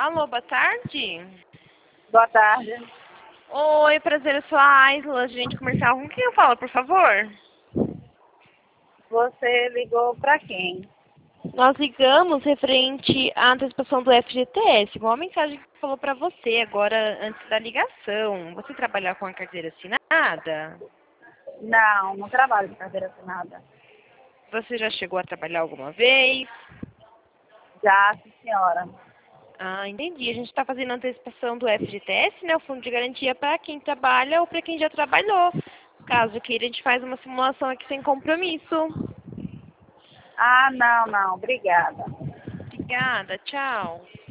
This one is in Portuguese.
Alô, boa tarde. Boa tarde. Oi, prazer, eu sou a Aisla, gerente comercial. Com quem eu falo, por favor? Você ligou para quem? Nós ligamos referente à antecipação do FGTS. Uma mensagem que falou para você agora, antes da ligação. Você trabalha com a carteira assinada? Não, não trabalho de carteira assinada. Você já chegou a trabalhar alguma vez? Já, sim, senhora. Ah, entendi. A gente está fazendo a antecipação do FGTS, né? O Fundo de Garantia para quem trabalha ou para quem já trabalhou. Caso queira, a gente faz uma simulação aqui sem compromisso. Ah, não, obrigada. Obrigada, tchau.